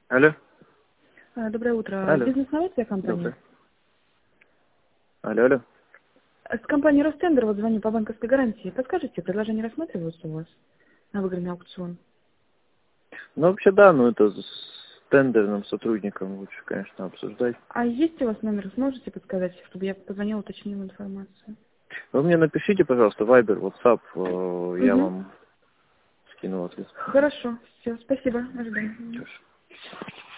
Алло. Доброе утро. Алло. Бизнес-новости компании? Доброе. Алло. С компании Ростендер, вот звоню по банковской гарантии. Подскажите, предложение рассматриваются у вас на выигранный аукцион? Ну, вообще, да, но это с тендерным сотрудником лучше, конечно, обсуждать. А есть у вас номер, сможете подсказать, чтобы я позвонила, уточнила информацию? Вы мне напишите, пожалуйста, Viber, WhatsApp, я Угу. вам скину ответ. Хорошо, все, спасибо, ожидаю. Хорошо.